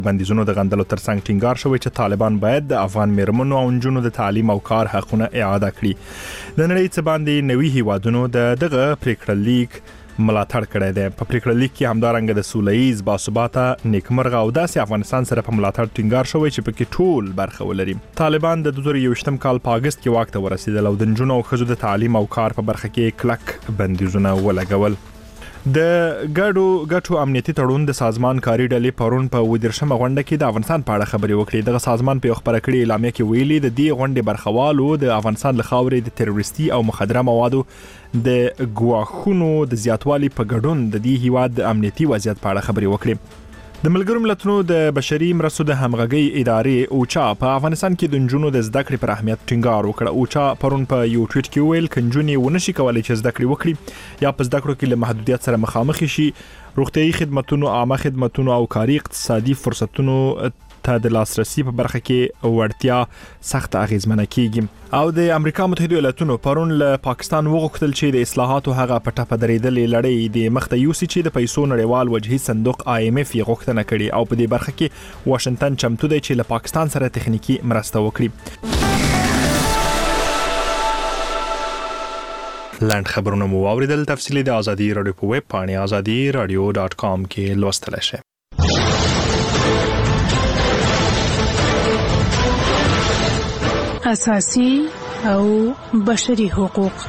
بندیزونو د غندلو ترڅنګ ټینګار شوی چې طالبان باید د افغان میرمنو او نجونو د تعلیم او کار حقونه اعاده کړي. د نړۍ څخه باندې نوي هیوادونو دغه پریکړه لیک ملاتړ کړی دی. په پریکړه لیک کې همدارنګه د سوله‌ییز باثباته نیکمرغه او داسې افغانستان سره په ملاتړ ټینګار شوی چې پکې ټول برخه ولري. طالبان د 2021م کال په اگست کې واک ته ورسېدل او د نجونو او ښځو د تعلیم او کار په برخه کې کلک بندیزونه ولګول. د ګډو امنیتي تړون د سازمان کاري ډلې پرون په 14مه غونډه کې د افغانستان په اړه خبرې وکړې. دغه سازمان په خبره کړې اعلامیه کې ویلي د دې غونډې برخوالو د افغانستان له خاورې د تروریستي او مخدره موادو د ګواښونو د زیاتوالي په ګډون د دې هیواد د امنیتي وضعیت په اړه خبرې وکړې. د ملګرو ملتونو د بشري مرستو د همغږي ادارې اوچا په افغانستان کې د نجونو د زده کړې پر اهمیت ټینګار وکړ. اوچا پرون په یو ټویټ کې ویل کنجونی ونشي کولای چې زده کړې وکړي یا په زده کړو کې له محدودیت سره مخامخ شي. روغتيایي خدماتونو، عامه خدماتونو او کاري اقتصادي فرصتونو ته د لاسرسي په برخه کې وړتیا سخت اغیزمنه کیږي. او د امریکا متحده ایالاتونو پرون له پاکستان وغوښتل چې د اصلاحاتو هغه پټه پدریدلې لړۍ د مخته یوسي چې د پیسو نړیوال وجهي صندوق IMF یې غوښتنه کړې او په دې برخه کې واشنگټن چمتو دی چې له پاکستان سره تخنیکی مرسته وکړي. لاند خبرونه مو اوریدل. تفصیلی د ازادي رادیو په ویب پاڼه azadi.radio.com کې لوستل شي. اساسي او بشري حقوق.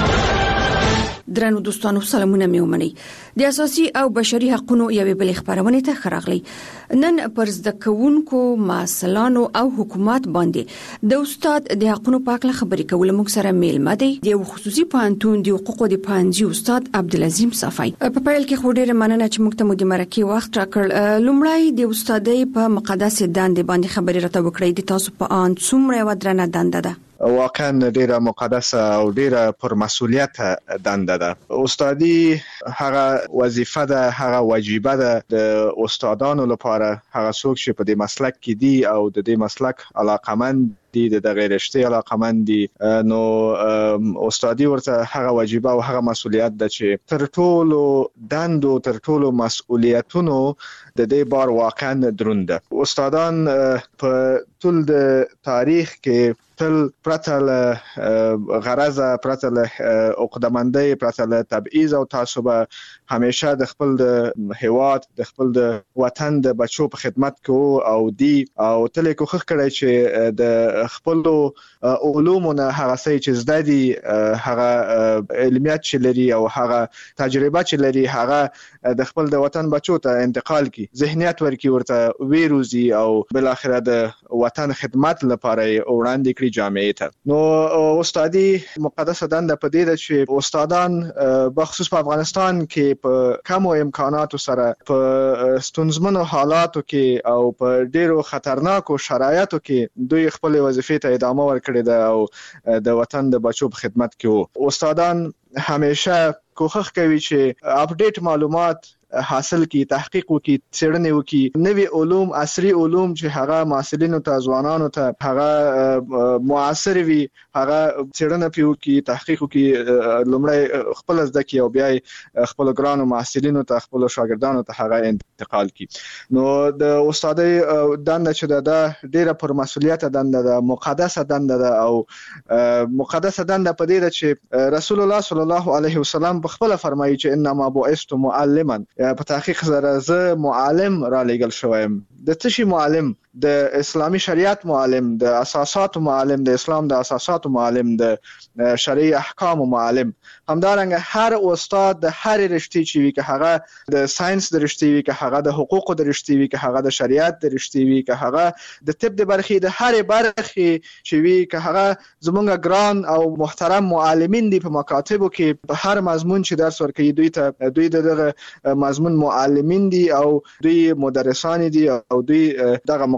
درنو دوستانو سلامونه مې ومنئ. د اساسي او بشري حقوقو یوې بلې خبرونه ته خراغلی. نن پر زده کوونکو، مسلانو او حکومت باندې د استاد د حقوقو په اړه خبرې کول موږ سره میلمه دی د خصوصي پوهنتون د حقوقو د پوهنځي استاد عبدالعظیم صفای. په پیل کې خو ډیره مننه چې موږ ته مو د مرکه وخت راکړ. لومړی د استادۍ په مقدس دندې باندې خبرې راته وکړئ. د تاسو په ان څومره ودرنه دنده ده؟ واقعا ډیره مقدسه او ډیره پر مسؤلیت دنده ده. استادي هغه وظیفه ده، هغه واجبه ده د استادانو لپاره. هغه څوک چې په دې مسلک کې دي او د دې مسلک علاقمند دي، د غیر رشتي علاقمند دي، نو استادي ورته هغه واجبه او هغه مسؤلیت ده چې تر ټولو دندو، تر ټولو مسؤلیتونو د دې بار واقعا دروند ده. استادان په ټول د تاریخ کې تل پرته له غرضه، پرته له عقدمندۍ، پرته له تبعیض او تعصب همیشه د خپل د هیواد، د خپل د وطن د بچو په خدمت کې او دی او تل کوښښ کړی چې د خپل علومونه هغه څه چې زده دي، هغه علمیات چې لري او هغه تجربه چې لري، هغه د خپل د وطن بچو ته انتقال کی، ذهنیت ورکی، ورته ویروزي او بل اخره د وطن خدمت لپاره وړاندې کړی جامعه ته. نو استادي مقدسه دنده په دې ده چې استادان بخصوص په افغانستان کې په کمو امکاناتو سره په ستونزمنو حالاتو کې او په ډیرو خطرناکو شرایطو کې دوی خپل وظیفې ته ادامه ورکړي ده او د وطن د بچو په خدمت کې استادان همیشه کوښښ کوي چې اپډیټ معلومات حاصل کی، تحقیق وکي، څېړنې وکي، نوي علوم، عصري علوم چې هغه محصلینو ته، ځوانانو ته هغه معاصر وي، هغه څېړنه پیو کی، تحقیق وکي، لومړی خپل زده کی او بیا خپل ګرانو محصلینو ته، خپل شاګردانو ته هغه انتقال کی. نو د استادۍ دنده چې ده ډیره پر مسؤلیت دنده ده، مقدسه دنده ده او مقدسه دنده په دې ده چې رسول الله صلی الله علیه وسلم په خپل فرمایي چې انما بعثت معلما، په تحقیق سره زه معلم را لېږل شوم. د څه شي معلم؟ د اسلامي شریعت معلم، د اساساتو معلم، د اسلام د اساساتو معلم، د شرعي احکام معلم. همدارنګه هر استاد د هر رشتې چې وي، که هغه د ساينس د رشتې وي، که هغه د حقوقو د رشتې وي، که هغه د شریعت د رشتې وي، که هغه د طب د برخې د هر برخې چې وي، که هغه زمونږ ګران او محترم معلمین دي په مکاتبو کې، په هر مضمون چې درس ورکوي دوی دغه مضمون معلمین دي او دوی مدرسان دي او دوی دغه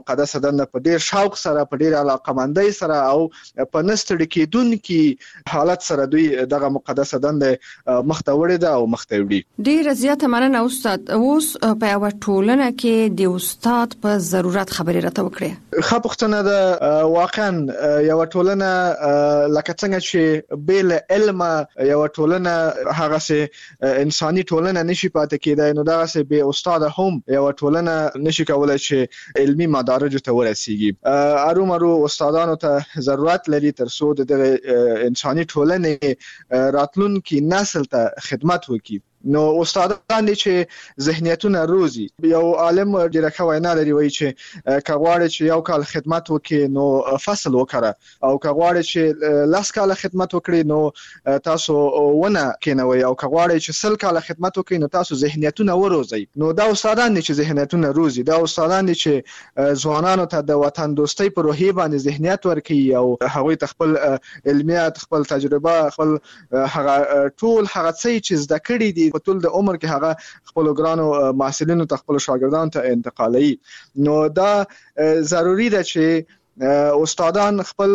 مقدسه دنده په ډیر شوق سره په ډیر علاقمندۍ سره او په نستړي کېدونکي حالت سره دوی دغه مقدسه دنده مخته وړي ده او مخته وړي. ډیر زیاته مننه استاد. اوس په یو ټولنه کې د استاد په ضرورت خبرې راته وکړي. ښه پوښتنه ده. واقعا یو ټولنه لکه څنګه چې بل علم یو ټولنه هغه سه انساني ټولنه نشي پاتې کېدای، نو دا سه به استاد هم یو ټولنه نشي کولای چې علمي مدارج ته ورسیږي. ارومرو استادانو ته ضرورت لري ترڅو د انساني ټولنې راتلونکي نسل ته خدمت وکړي. نو استادان دي چې ذهنیتونه روزي. یو عالم ډیره ښه وینا لري، وایي چې کغواړي چې یو کال خدمت وکړي نو فصل وکړه، او کغواړي چې 10 کال خدمت وکړي نو تاسو ونه کینوي، او کغواړي چې 100 کال خدمت وکړي نو تاسو ذهنیتونه وروزي. نو دا استادان دي چې ذهنیتونه روزي. دا استادان دي چې ځوانانو ته د وطن دوستۍ په روحیه باندې ذهنیت ورکړي او هغوی خپل علمیات، خپل تجربه، خپل هغه ټول هغه څه چې زده کړي دي په ټول د عمر کې هغه خپل ګرانو محصلینو ته، خپل شاګردانو ته انتقالوي. نو دا ضروری ده چې استادان خپل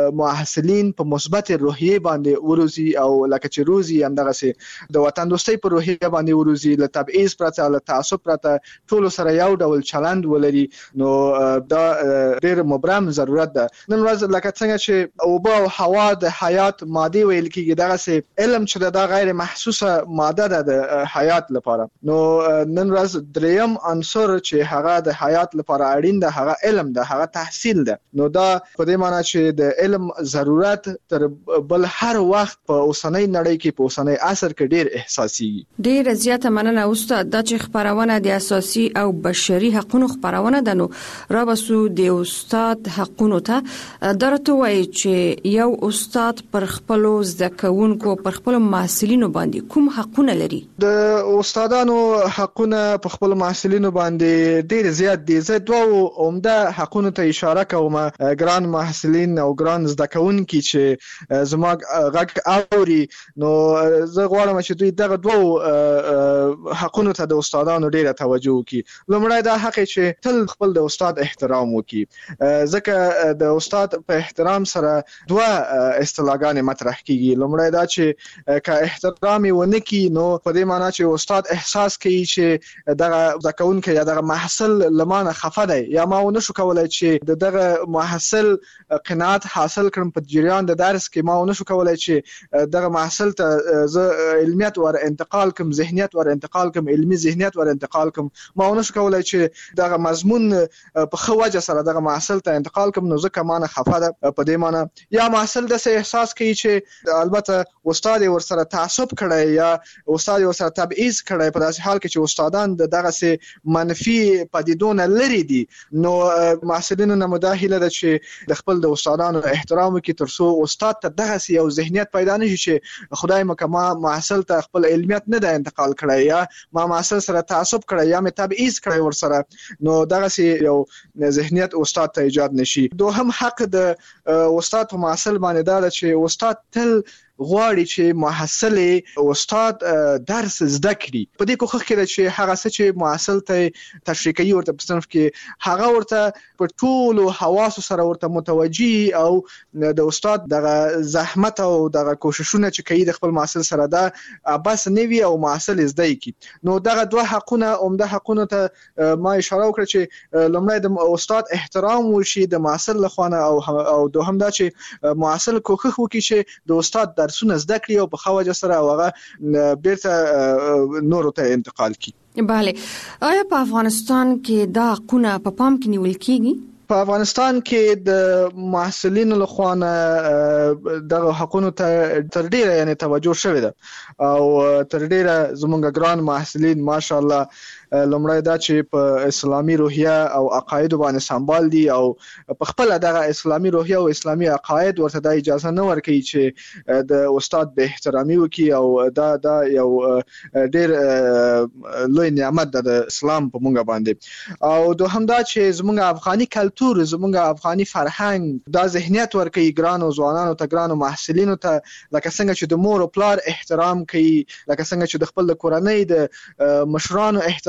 محصلین په مثبت روحیه باندې وروزي، او لکه چې روزي همدغه سي د وطن دوستۍ په روحیه باندې وروزي، له تبعیض پرته، له تعصب پرته ټول سره یو ډول چلند ولري. نو دا ډېر مبرم ضرورت ده. نن ورځ لکه څنګه چې اوبه او هوا د حیات ماده ویل کېږي، دغه سي علم چې دا غیر محسوسه ماده ده د حیات لپاره. نو نن ورځ دریم عنصر چې هغه د حیات لپاره اړین ده هغه علم ده، هغه تحصیل ده. نو دا په دې معنی چې د علم ضرورت تر بل هر وخت په اوسنۍ نړۍ کې، په اوسنۍ عصر کې ډیر احساسي. ډیر زیاته مننه استاد. دا چې خبرونه د اساسي او بشري حقوقو خبرونه ده، نو را بسو د استاد حقوقو ته درته وایي چې یو استاد پر خپل زده کوونکو، پر خپل محصلینو باندې کوم حقونه لري؟ د استادانو حقونه په خپل محصلینو باندې ډیر زیات دي. زه دوه عمده حقونه ته اشاره کوم. ګران محصلین او ګران زده کوونکي چې زما غږ اوري، نو زه غواړم چې دوی دغه دوه حقونو ته د استادانو ډیره توجه وکړي. لومړی دا حق چې تل خپل د استاد احترام وکړي، ځکه د استاد په احترام سره دوه اصطلاحګانې مطرح کیږي. لومړی دا چې که احترام یې ونه کړي نو په دې معنی چې استاد احساس کوي چې دغه زده کوونکی یا دغه محصل لمانه خفه دی، یا ما ونه شو کولای چې دغه محصل قناعت حاصل کړم په جریان د درس کې، ما ونه شو کولای چې دغه محصل ته زه علمیت ور انتقال کوم، ذهنیت ور انتقال کوم، علمي ذهنیت ور انتقال کوم، ما ونه شو کولای چې دغه مضمون په خو وجه سره دغه محصل ته انتقال کوم، نو ځکه مانه خفه ده. په دې معنی یا محصل د احساس کوي چې البته استاد ور سره تعصب کړي یا استاد ور سره تبعیض کړي، په داسې حال کې چې استادان دغه سه منفي پدیدونه لري دي، نو محصلینو نه مداهله ده چې د خپل د استادانو احترام وکړي ترڅو استاد ته دغه یو ذهنیت پیدا نشي چې خدای مکه محصل ته خپل علمیت نه ده انتقال کړی، یا ما محصل سره تعصب کړی، یا مې تبعیض کړی ور سره، نو دغه یو ذهنیت استاد ته ایجاد نشي. دوهم حق د استاد په محصل باندې دا چې استاد تل غواړي چې محصل استاد درس زده کړي. په دې کوښښ کې چې هغه څه چې محصل ته تشریح کوي ورته په صنف کې هغه ورته په ټولو حواسو سره ورته متوجي، او د استاد دغه زحمت او دغه کوششونه چې کوي د خپل محصل سره دا بس نه وي او محصل زده کړي. نو دغه دوه حقونه عمده حقونه ته ما اشاره وکړه چې لومړی د استاد احترام وشي د محصل لخوا، او دوهم دا چې محصل کوښښ وکړي چې د استاد درسونه زده کړي او په خواجه سره هغه بیرته نورو ته انتقال کړي. بله. آیا په افغانستان کې دا حقونه په پام کې نیول کیږي؟ په افغانستان کې د محصلینو لخوا دغه حقونو ته تر ډیره یعنی توجه شوې ده، او تر ډیره زموږ ګران محصلین ماشاءالله لومړی دا چې په اسلامي روحیه او عقاید باندې سمبال دي، او په خپل دغه اسلامي روحیه او اسلامي عقاید ورته د اجازه نه ورکوي چې د استاد به احترامي وکړي، او دا یو ډیر لوی نعمت ده د اسلام په مونږ باندې. او دوهم دا چې زموږ افغاني کلتور، زموږ افغاني فرهنګ دا ذهنیت ورکوي ګرانو ځوانانو ته، ګرانو محصلینو ته، لکه څنګه چې د مور او پلار احترام کوي، لکه څنګه چې د خپل کورنۍ د مشرانو احترام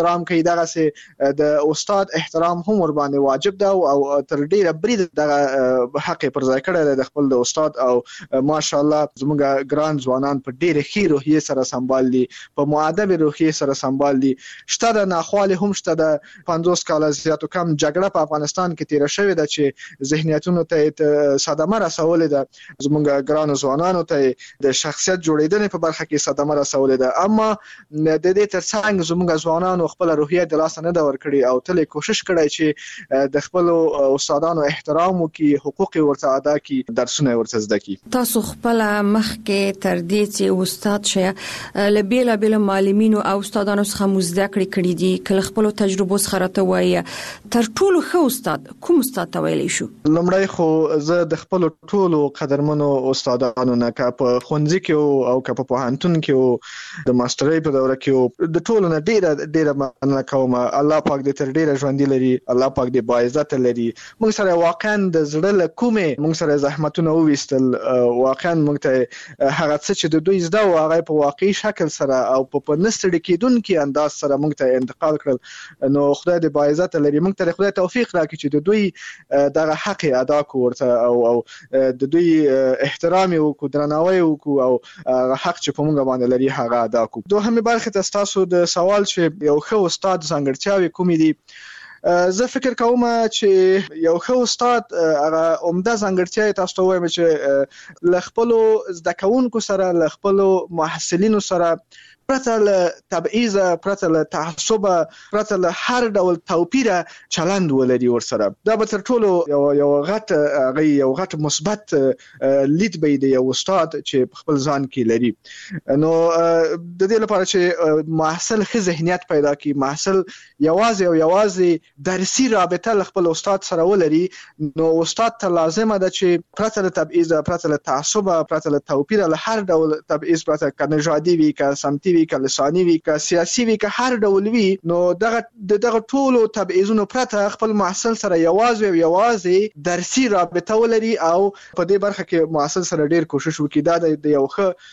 احترام کوي دغه سي د استاد احترام هم ور باندې واجب ده او تر ډیره برید دغه حق پر ځای کړی د خپل د استاد او ماشاءالله زموږ ګران ځوانان په ډیره ښه روحیه سره سمبال دي په مؤدب روحیه سره سمبال دي شته د ناخواله هم شته د 50 کال زیاتو کم جګړه په افغانستان کې تیر شوې ده چې ذهنیتونو ته صدمه رسولې ده زموږ ګران ځوانانو ته د شخصیت جوړیدنې په برخه کې صدمه رسولې ده اما د دې ترڅنګ زموږ ځوانانو خپل روحیه د لاس نه دا ورکړي او تل کوشش کړی چې د خپل استادانو احترام وکړي حقوق ورته ادا کړي درسونه ورته زده کړي تاسو خپل مخ کې تر دې چې استاد شې لبیلا بل معلمینو او استادانو څخه مزده کړی دي کله خپل تجربه څخه راته وایي تر ټولو ښه استاد کوم استاد ته ویلی شو لمړی خو زه د خپل ټولو قدرمنو استادانو نه کا په خونځي کې او کا په پوهنتون کې د ماسترۍ په دوره کې د ټولو نه ډیره مننه کوم الله پاک دې تر ډیره ژوندۍ لري الله پاک دې باعزت لري موږ سره واقعا د زړه له کومه موږ سره زحمتونه وويستل واقعا موږ ته هغه څه چې د دوی زده او هغه په واقعي شکل سره او په نستړي کېدونکو انداز سره موږ ته انتقال کړل نو خدای دې باعزت لري موږ ته خدای توفیق راکړي چې د دوی دغه حق ادا کوړه او د دوی احترام او درناوی او حق چې په موږ باندې لري هغه ادا کو دوهمه برخه تاسو د سوال چې یو ښه استاد ځانګړتیاوي کومې دي زه فکر کوم چې یو ښه استاد هغه عمده ځانګړتیا تاسو ته وایم چې ل خپل زده کوونکو سره ل خپل محصلینو سره پرته له تبعیض پرته له تعصب پرته له هر ډول توپیر چلند ولري ورسره دا به تر ټولو یو غټ مثبت لید به دی یو استاد چې خپل ځان کې لري نو د دې لپاره چې محصل ښه ذهنیت پیدا کړي محصل یوازې درسي رابطه له خپل استاد سره ولري نو استاد ته لازمه ده چې پرته له تبعیض پرته له تعصب پرته له توپیر له هر ډول تبعیض پرته کنجادي وي که سمتي که لساني وي که سیاسي وي که هر ډول وي نو دغه ټولو تبعیضونو پرته خپل محصل سره یوازې درسي رابطه ولري او په دې برخه کې محصل سره ډیر کوشش وکړي دا د یو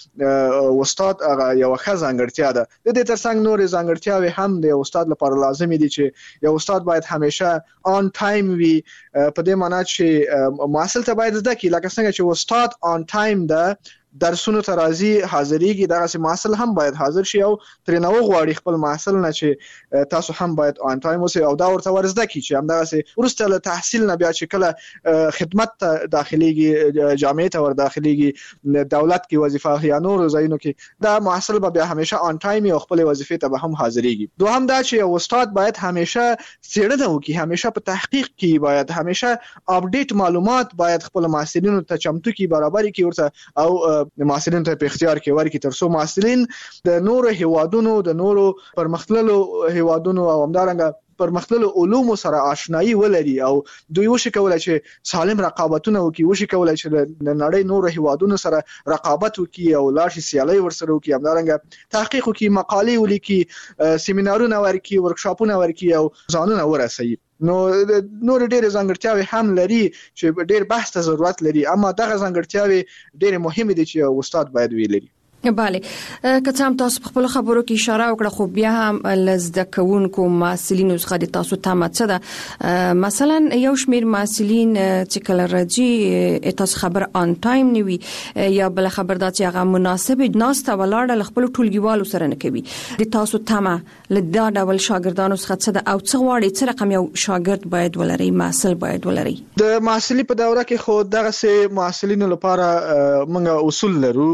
ښه استاد هغه یو ښه ځانګړتیا ده د دې ترڅنګ نور ځانګړتیاوي هم د استاد لپاره لازمي دي چې یو استاد باید همیشه آن ټایم وي په دې معنی چې محصل ته باید زده کړي لکه څنګه چې استاد آن ټایم ده درسونو ته راځي حاضرېږي دغه سي محصل هم باید حاضر شي او ترنه وغواړي خپل محصل نه چې تاسو هم باید آن ټایم اوسئ او دا ورته ورزده کی چې هم دغه سي ورسته له تحصیل نه بیا چې کله خدمت ته داخليږي جامعه ته ور داخليږي دولت کې وظیفه یا نور ځایونو کې دا محصل به بیا همیشه آن ټایم او خپل وظیفه ته به هم حاضرېږي دوهم دا چې استاد باید همیشه څېړنه وکړي همیشه په تحقیق کې باید همیشه اپډیټ معلومات باید خپل محصلینو ته چمتو کی برابر کی ورته او د محصلینو ته په اختیار کې ورکړي ترڅو محصلین د نورو هیوادونو د نورو پرمختللو هیوادونو او همدارنګه پرمختللو علومو سره آشنایی ولري او دوی وشي کولای چې سالم رقابتونه وکړي وشي کولای چې د نړۍ نورو هیوادونو سره رقابت وکړي او لاشي سیالي ورسره وکړي همدارنګه تحقیق وکړي مقالې ولیکي سیمینارونه ورکړي ورکشاپونه ورکړي او ځانونه ورسوي نو نور ډېر ځانګړتیاوي هم لري چې ډېر بحث ته ضرورت لري اما دغه ځانګړتیاوي ډېر مهمه دي چې استاد باید ویلي بله که څه هم تاسو په خپل خبرو کې اشاره وکړه خو بیا هم لزده کوونکو محصلینو څخه د تاسو تمه څه ده مثلا یو شمیر محصلین چې کله راځي تاسو خبر آن ټایم نیوي یا بل خبر دا چې هغه مناسب ناسته ولاړه خپل ټولګیوالو سره نه کوي د تاسو تمه لدا ډول شاګردانو څخه څه ده او څه غواړي څه رقم یو شاګرد باید ولري محصل باید ولري د محصلي په دوره کې خو دغه سه محصلینو لپاره موږ اصول لرو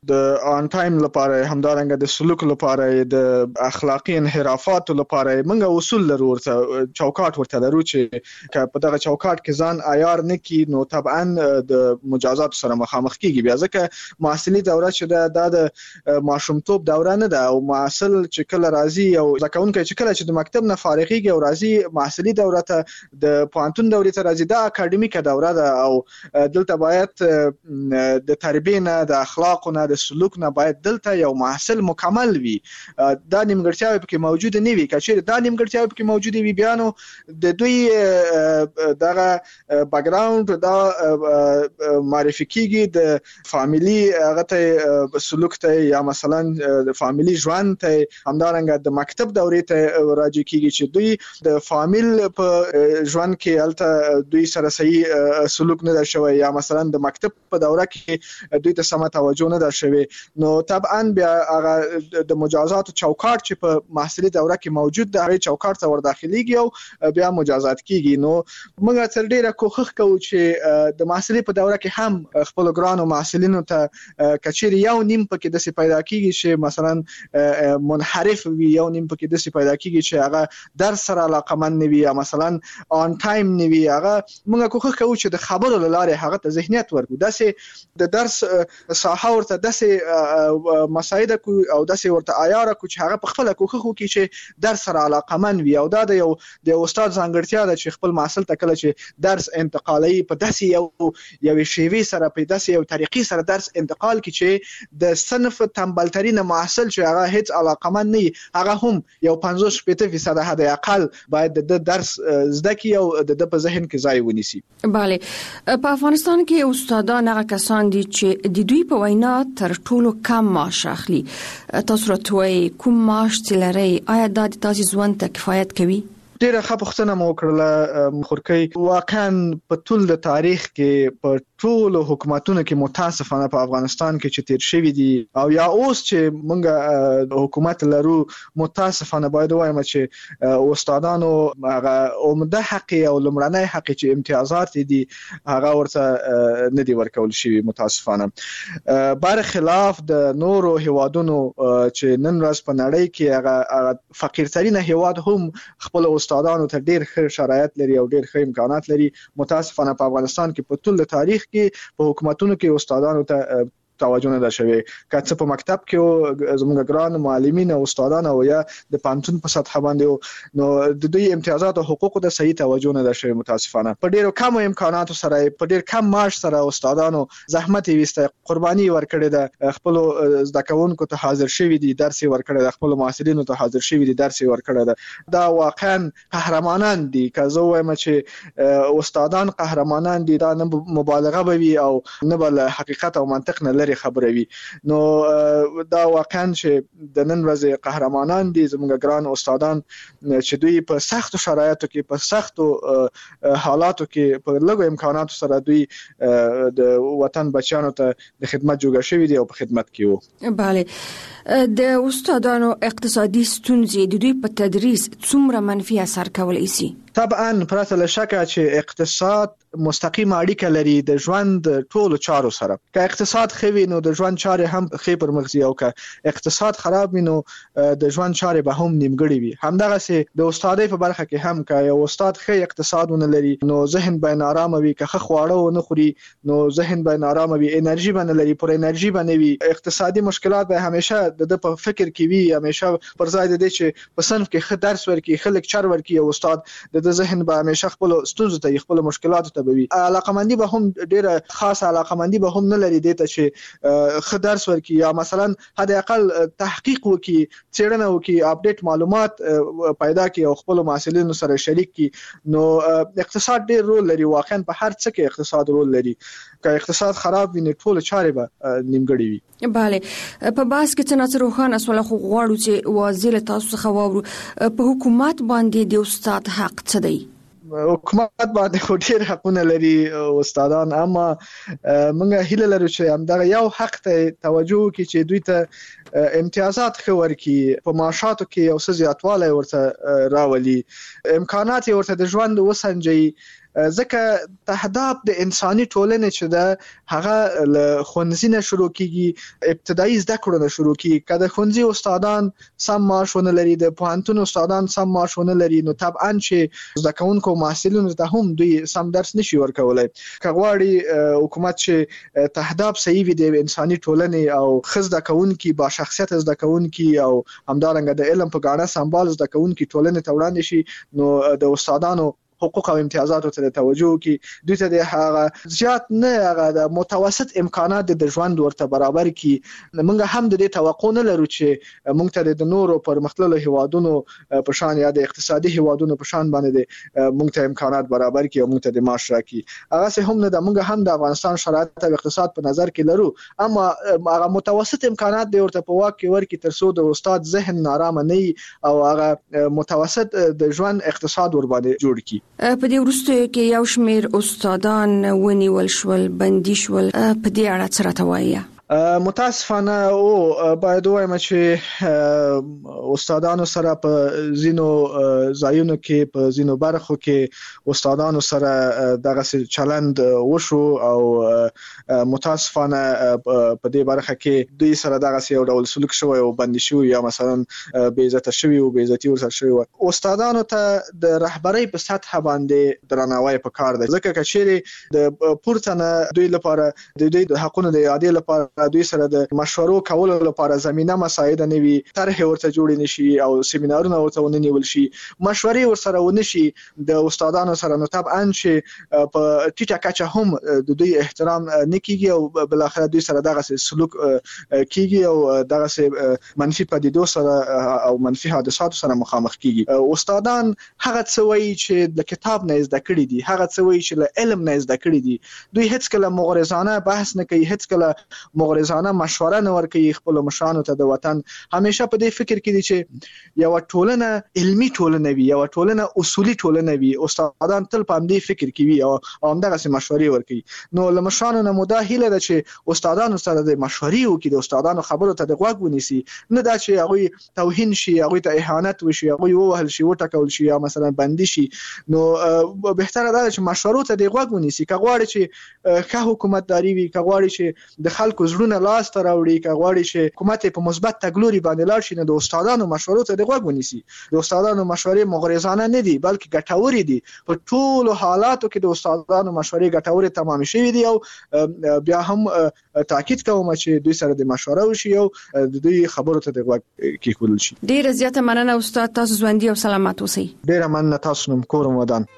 د آن ټایم لپاره همدارنګه د سلوک لپاره د اخلاقی انحرافات لپاره موږ اصول لرو ورته چوکاټ ورته لرو چې په دغه چوکاټ کې ځان عیار نه کی نو طبعا د مجازات سره مخامخ کیږي بیا ځکه محصلي دوره چې د ماشومتوب دوره نه ده او محصل چې کله راځي او ځکهونکي چې کله چې د مکتب نه فارغيږي او راځي محصلي دوره ته د پوهنتون دورې ته راځي د اکاډمیکه دوره ده او دلته باید د تربیه نه د اخلاق نه د سلوک نه نه باید دلته یو محصل مکمل وي. دا نیمګړتیاوې پکې موجود نه وي. کچېرې دا نیمګړتیاوې پکې موجود وي بیا نو د دوی دغه بیکګراوند دا معرفي کیږي د فامیلی هغه ته سلوک ته یا مثلا د فامیلی ژوند ته همدارنګه د مکتب دورې ته راځي کیږي چې دوی د فامیل په ژوند کې الته دوی سره صحیح سلوک نه شوی یا مثلا د مکتب په دوره کې دوی ته سم توجه نه شوی. نو طبعا بیا هغه د مجازات چوکاټ چې په محصلي دوره کې موجود دی هغه چوکاټ ته ور داخليږي او بیا مجازات کیږي. نو موږ تر ډیره کوښښ کوو چې د محصلي په دوره کې هم خپل ګرانو محصلینو ته کچېرې یو نیم پکې د څه پیدا کیږي چې مثلا منحرف وي، یو نیم پکې د څه پیدا کیږي چې هغه درس سره علاقمند نه وي یا مثلا آن ټایم نه وي. هغه موږ کوښښ کوو چې د خبرو لاره هغه ته ذهنیت ورکړو، داسې د درس ساحه ورته داسې مساعده کو او داسې ورته عیار کو چې هغه په خپل کوښښ وکړي چې درس سره علاقمند وي. او دا د یو استاد ځانګړتیا ده چې خپل محصل ته کله چې درس انتقالي په داسې یو شیوه سره په داسې یو طریقې سره درس انتقال کړي چې د صنف تنبلترین محصل چې هغه هیڅ علاقمند نه هغه هم یو 50% حد اقل باید د درس زده کی او د په ذهن کې ځای ونیسي. bale په افغانستان کې استادان هغه کسان دي چې د دوی په وینا تر ټولو کم معاش اخلي. تاسو راټوي کوم معاش تلري؟ آیا دا د تاسو ژوند ته کفایت کوي؟ ډیره ښه پوښتنه مو وکړه خورکۍ. واقعا په ټول د تاریخ کې په ټول حکومتونو کې متاسفانه په افغانستان کې چې تیر شوی دي او یا اوس چې موږ حکومت لرو متاسفانه باید وایم چې استادانو هغه عمده حق او لمړنۍ حق چې امتیازات دي هغه ورته نه دی ورکول شوی متاسفانه. بر خلاف د نورو هیوادونو چې نن ورځ په نړۍ کې هغه فقیرترین هیواد هم خپل استادانو ته ډیر ښه شرایط لري او ډیر ښه امکانات لري. متاسفانه په افغانستان کې په ټول تاریخ کې په حکومتونو کې استادانو ته توجه نه شوی. کله په مکتب کې زموږ ګران معلمین او استادان او یا د پانتون په سطح باندې نو د دوی امتیازات او حقوق ته صحیح توجه نه شوی متاسفانه. په ډیرو کم امکاناتو سره په ډیر کم معاش سره استادانو زحمت ویسته قرباني ورکړي د خپل زده کوونکو ته حاضر شوی دي درس ورکړي د خپل محصلینو ته حاضر شوی دي درس ورکړي. دا واقعا قهرمانان دي. که زه وایم چې استادان قهرمانان دي دا نه مبالغه بوي او نه بل حقیقت او منطق نه خبروي. نو دا واقعا چې د نن ورځې قهرمانان دي زموږ ګران استادان چې دوی په سختو شرایطو کې په سختو حالاتو کې په لږو امکاناتو سره دوی د وطن بچیانو ته د خدمت جوړ شوی دي او په خدمت کې وو. bale د استادانو اقتصادي ستونزې د دوی په تدریس څومره منفي اثر کولای شي؟ طبعا پرته له شکه چې اقتصاد مستقیم اړیکه لري د ژوند ټولو چارو سره. که اقتصاد خوي نو د ژوند چارې هم خې پر مخ ځي او که اقتصاد خراب وي نو د ژوند چارې به هم نیمګړې وي. همدغه سي د استادۍ په برخه کې هم که یو استاد خې اقتصاد ونه لري نو ذهن به نارامه وي. که خواړه ونه خوري نو ذهن به نارامه وي، انرژي به نه لري، پر انرژي به نه وي. اقتصادي مشکلات به همیشه د په فکر کې وي، همیشه پر ځای د دې چې په صنف کې ښه درس ورکړي ښه لیکچر ورکړي او استاد د ذهن به همیشه خپل ستونزو ته خپل مشکلاتو ته بوي. علاقمندي به هم ډیره خاصه علاقمندي به هم نه لري دته چې ښه درس ورکړي یا مثلا حد اقل تحقیق وکړي، څېړنه وکړي، اپډیټ معلومات پیدا کړي او خپل محصلینو سره شریک کړي. نو اقتصاد ډیر رول لري. واقعا په هر څه کې اقتصاد رول لري. که اقتصاد خراب وي نو ټول چارې به نیمګړې وي. bale په باس کې څنګه روخان اسوله خو غواړو چې واضح تاسو څخه واورو په حکومت باندې د استاد حق څه دی؟ حکومت باندې ډېر حقونه لري استادان، اما موږ هیله لرو چې همدغه یو حق ته توجه وکړي چې دوی ته امتیازات ښه ورکړي، په معاشاتو کې یو څه زیاتوالی ورته راولي، امکانات یې ورته د ژوند وسنجوي. ځکه تهداب د انساني ټولنې چې ده هغه له ښوونځي نه شروع کیږي، ابتدایي زده کړو نه شروع کیږي. که د ښوونځي استادان سم معاش ونه لري، د پوهنتون استادان سم معاش ونه لري، نو طبعا چې زده کوونکو محصلینو ته هم دوی سم درس نشي ورکولی. که غواړي حکومت چې تهداب صحیح وي د انساني ټولنې او ښه زده کوونکي با شخصیت زده کوونکي او همدارنګه د علم په ګاڼه سمبال زده کوونکي ټولنې ته وړاندې شي، نو د استادانو حقوق او امتیازاتو ته توجه کی دوی ته د هغه زیات نه هغه د متوسط امکانات د ژوند ورته برابر کی. موږ هم د دې توقع نه لرو چې موږ ته د نورو پرمختللو هیوادونو په شان یا د اقتصادي هیوادونو په شان باندې موږ ته امکانات برابر کی او موږ ته د معاش راکړي. هغه هم نه د موږ هم د افغانستان شرایط او اقتصاد په نظر کې لرو، اما هغه متوسط امکانات د ورته په واک کې ورکی تر څو د استاد ذهن نارامه نه او هغه متوسط د ژوند اقتصاد ور باندې جوړ کی. په دې وروسته کې یو شمیر استادان ونیول شول، بندي شول، په دې اړه څه راته وایي؟ متاسفانه او باید وایم چې استادانو سره په زینو ځایونو کې په زینو برخو کې استادانو سره دغه چلند وشو او متاسفانه په دې برخه کې دوی سره دغه یو ډول سلوک شوی او بندي شوی یا مثلا بې عزت شوی او بې عزتي ورسره شوی. استادانو ته د رهبرۍ په سطح باندې درناوی پکار دی، ځکه چې د پورتنه دوی لپاره د دوی د حقونو د اعادې لپاره دوی سره د مشورو کولو لپاره زمينه مساعده نوي طرح ورته جوړ نشي او سیمینارونه ورته ونیول شي، مشورې ورسره ونشي د استادانو سره. نو طبعا چې په ټیټه کچه هم د دوی احترام نکېږي او بل اخر دوی سره دغه سلوک کیږي او دغه منفي پدیدو سره او منفي حادثاتو سره مخامخ کیږي. استادان هغه څه وایي چې د کتاب نه زده کړی دي، هغه څه وایي چې له علم نه زده کړی دي. دوی هیڅ کله مغرضانه بحث نه کوي، هیڅ کله مغرضانه مشوره نه ورکوي خپل مشرانو ته. د وطن همیشه په دې فکر کې دي چې یو ټولنه علمي ټولنه وي، یو ټولنه اصولي ټولنه وي. استادان تل په دې فکر کې وي او همدغه مشورې ورکوي. نو له مشرانو نه مده هیله ده چې استادانو سره د مشورې وکړي، د استادانو خبرو ته د غوږ ونیسي، نه دا چې هغه توهین شي، هغه ته اهانت وشي، هغه ووهل شي، وټکول شي یا مثلا بندي شي. نو بهتره ده چې مشورو ته د غوږ ونیسي. که غواړي چې ښه حکومتداري وي، که غواړي چې د خلکو زړونه لاس ته راوړي، که غواړي چې حکومت په مثبت تګلوري باندې لاړ شي، نو د استادانو مشورو ته د غوږ ونیسي. د استادانو مشورې مغرضانه نه دي بلکې ګټورې دي. په ټولو حالاتو کې د استادانو مشورې ګټورې تمام شوي دي او بیا هم تاکید کوم چې دوی سره د مشوره وشي او د دوی خبرو ته د غوږ کېښودل شي. ډیره زیاته مننه استاد، تاسو ژوندي او سلامت اوسئ. ډیره مننه، تاسو نوم کور ودان.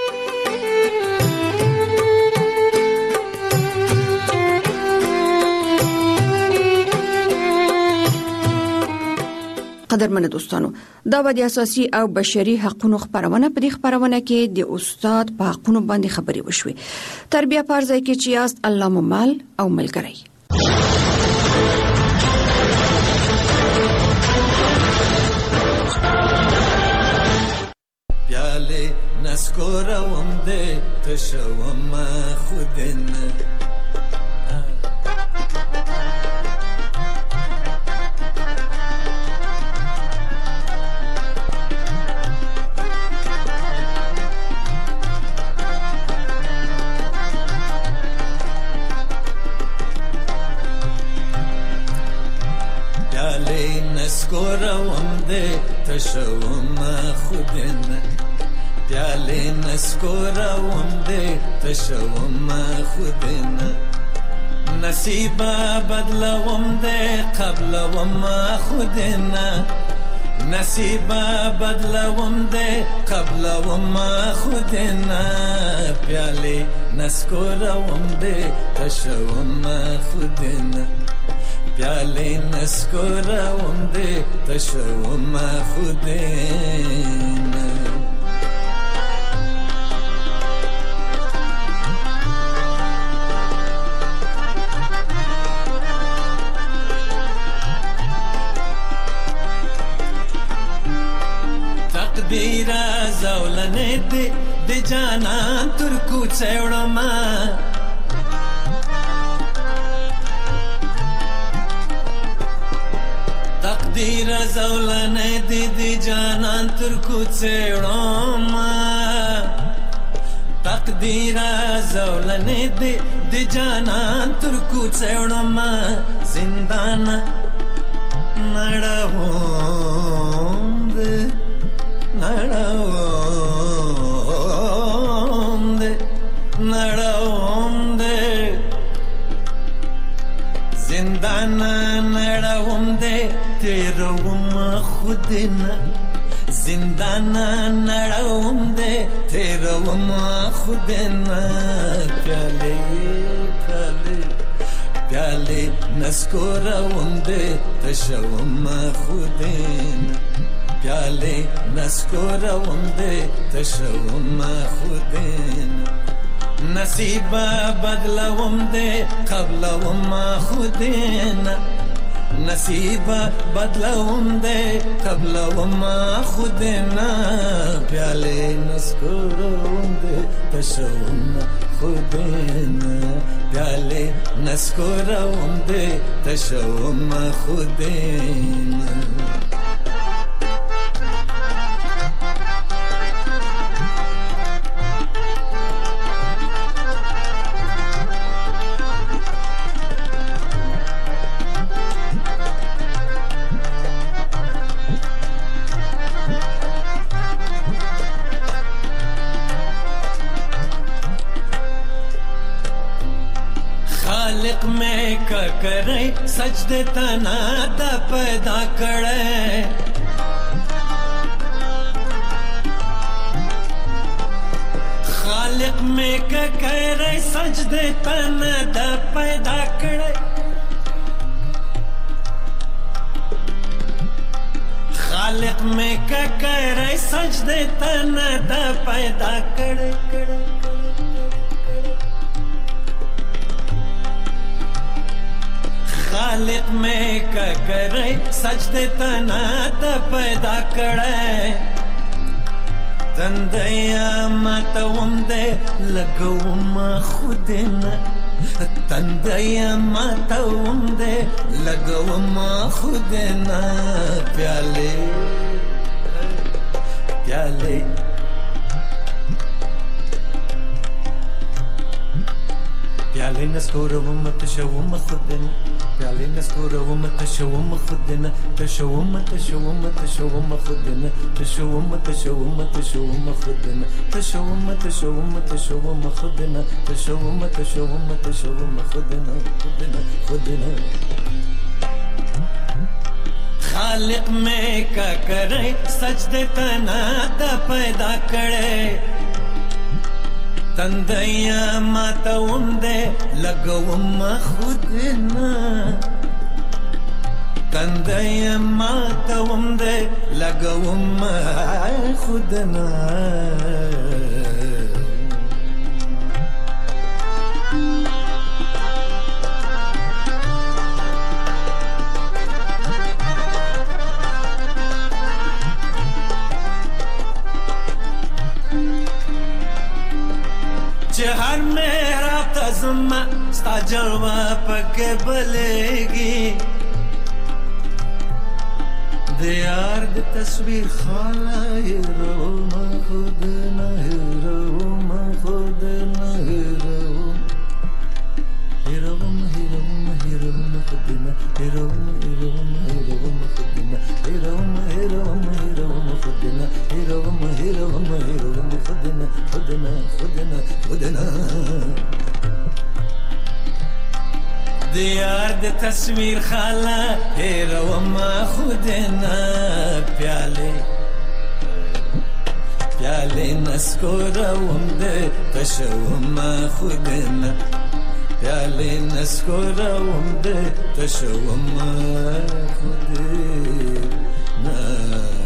قدرمن دوستانو، دا د اساسي او بشري حقوقو خبرونه په دې خبرونه کې د استاد په حقوقو باندې خبرې وشوي. تربیه پرځای کې چې یاست الله ممال او ملګری. پیاله نسکورم دې تشوم خودنه نسکورم دې تشوم خودنه پیاله نسکورم دې تشوم خودنه نصیب بدلوم دې قبلوم خودنه نصیب بدلوم دې قبلوم خودنه پیاله نسکورم دې تشوم خودنه پیاله نسکورم دې تشوم خودنه. تقدیر زولنه دې جانان تر کوڅه وړم تقدیر زولنه دی جانان تر کوڅه وړم تقدیر زولنه دی جانان تر کوڅه وړم زندان نړوم زندان نړوم دې تیروم خودنه زندان نړوم دې تیروم خود نه پیالې پیالې پیالې نسکوروم دې تشوم خود نه پیالې نسکوروم دې تشوم خود نه نصیب بدلوم دې قبلوم خود نه نصیب بدلوم دے قبلوم خود نا پیالے نسکوروم دے تشوم خود نا پیالے نسکوروم دے تشوم خود نا خالق میں کا کرے سجدے تنا دا پیدا کرے خالق میں کا کرے سجدے تنا دا پیدا کرے خالق میں کا کرے سجدے تنا دا پیدا کرے خالق میں کا کرے سجدے تنا دا پیدا کرے تندیا ماتوم دے لگوم خود نا تندیا ماتوم دے لگوم خود نا پیالے پیالے پیالے نسکوروم تشوم خود نا پیالے نسکوروم تشوم خود نا تشوم تشوم تشوم خود نا تشوم تشوم تشوم خود نا تشوم تشوم تشوم خود نا تشوم تشوم تشوم خود نا خود نا خالق میں کا کرے سجدے تنا دا پیدا کرے تندیا ماتوم دے لگوم خود نا تندیا ماتوم دے لگوم خود نا हर मेरा तज़मा स्ता जलवा पके बलेगी दियार दी तस्वीर खाला हीरो खुद न हीरो खुद न हीरो हीरो हीरो हीरो खुद न हीरो हीरो हीरो खुद न हीरो हीरो हीरो खुद न हीरो हीरो हीरो खुद न खुद न खुद न खुद न दियार दी तस्वीर खाला हीरो खुद न प्याले प्याले नस्कोरोम दे तशوم खुद न प्याले नस्कोरोम दे तशوم खुद न